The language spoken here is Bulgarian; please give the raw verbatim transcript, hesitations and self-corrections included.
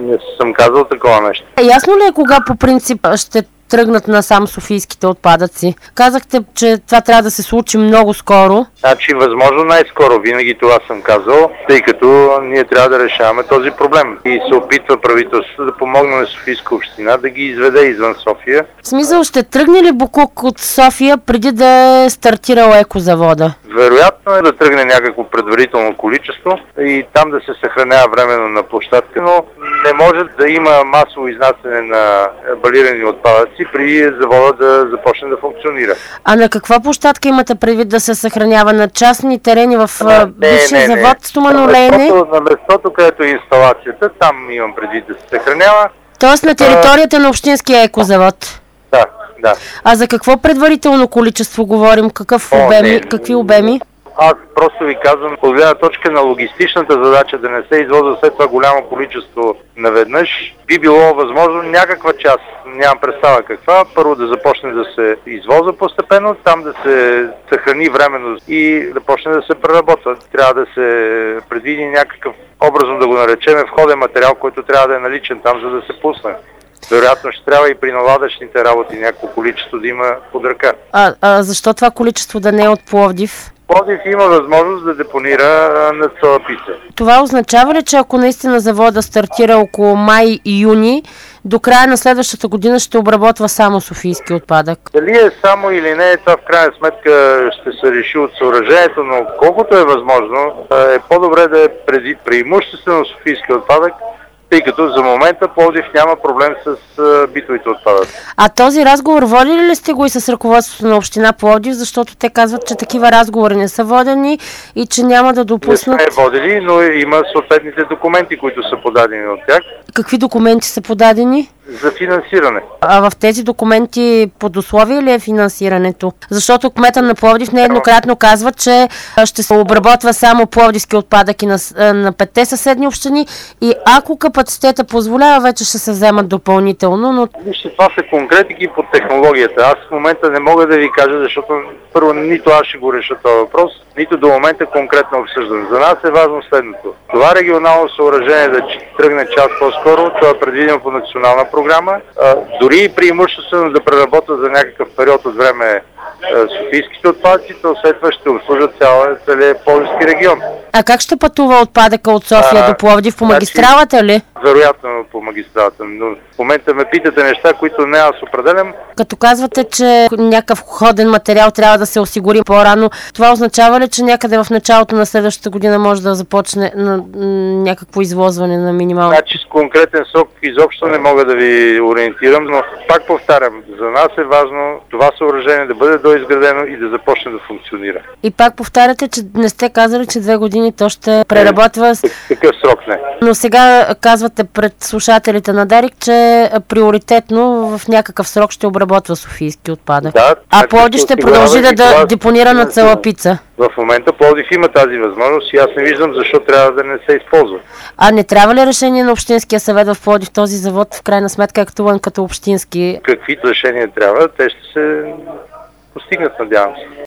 Не съм казал такова нещо. Ясно ли е кога по принцип ще тръгнат насам софийските отпадъци? Казахте, че това трябва да се случи много скоро. Значи, възможно най-скоро, винаги това съм казал, тъй като ние трябва да решаваме този проблем. И се опитва правителството да помогне на Софийска община да ги изведе извън София. В смисъл, ще тръгне ли боклук от София преди да е стартирал екозавода? Вероятно е да тръгне някакво предварително количество и там да се съхранява временно на площадка, но не може да има масово изнасяне на балирани отпадъци при завода да започне да функционира. А на каква площадка имате предвид да се съхранява? На частни терени в бившия завод стоманолейне? На, на местото, където е инсталацията, там имам предвид да се съхранява. Тоест на територията а... на общинския екозавод? Да, да. А за какво предварително количество говорим? Какъв О, обеми? не, Какви обеми? Аз просто ви казвам, от гледна точка на логистичната задача да не се извозва след това голямо количество наведнъж, би било възможно някаква част, нямам представа каква, първо да започне да се извозва постепенно, там да се съхрани временно и да почне да се преработва. Трябва да се предвиди някакъв, образно да го наречем, входен материал, който трябва да е наличен там, за да се пусне. Вероятно ще трябва и при наладъчните работи някакво количество да има под ръка. А, а защо това количество да не е от Пловдив? Пловдив има възможност да депонира на Цалапица. Това означава ли, че ако наистина завода стартира около май и юни, до края на следващата година ще обработва само софийски отпадък? Дали е само или не, това в крайна сметка ще се реши от съоръжението, но колкото е възможно, е по-добре да е преди, преимуществено софийски отпадък, тъй като за момента Пловдив няма проблем с а, битовите отпадъци. А този разговор водили ли сте го и с ръководството на община Пловдив, защото те казват, че такива разговори не са водени и че няма да допуснат... Не сме водили, но има съответните документи, които са подадени от тях. Какви документи са подадени? За финансиране. А в тези документи под условие ли е финансирането? Защото кмета на Пловдив нееднократно казва, че ще се обработва само пловдивски отпадъки на, на петте съседни общини и ако капацитета позволява, вече ще се вземат допълнително. Но... Вижте, това са конкретики по технологията. Аз в момента не мога да ви кажа, защото първо нито аз ще го реша този въпрос, нито до момента конкретно обсъждам. За нас е важно следното. Това регионално съоръжение да тръгне час по-скоро, това е предвидено по национална програма. А, дори и преимуществено да преработва за някакъв период от време софийските отпадъци, то след това ще обслужат целият Пловдивски регион. А как ще пътува отпадъка от София а, до Пловдив? По магистралата ли? Вероятно по магистралата, но в момента ме питате неща, които не аз определям. Като казвате, че някакъв ходен материал трябва да се осигури по-рано, това означава ли, че някъде в началото на следващата година може да започне на, някакво извозване на минимално? Значи с конкретен срок изобщо не мога да ви ориентирам, но пак повтарям, за нас е важно това съоръжение да бъде доизградено и да започне да функционира. И пак повтаряте, че не сте казали, че две години то ще преработва... Такъв срок не. Но сега казвате пред слушателите на Дарик, че приоритетно в някакъв срок ще обработва софийски отпадък. Да, а Пловдив ще продължи да, да депонира на Цалапица. В момента Пловдив има тази възможност и аз не виждам защо трябва да не се използва. А не трябва ли решение на Общинския съвет в Пловдив този завод в крайна сметка е актуван като общински? Каквито решения трябва, те ще се постигнат, надявам се.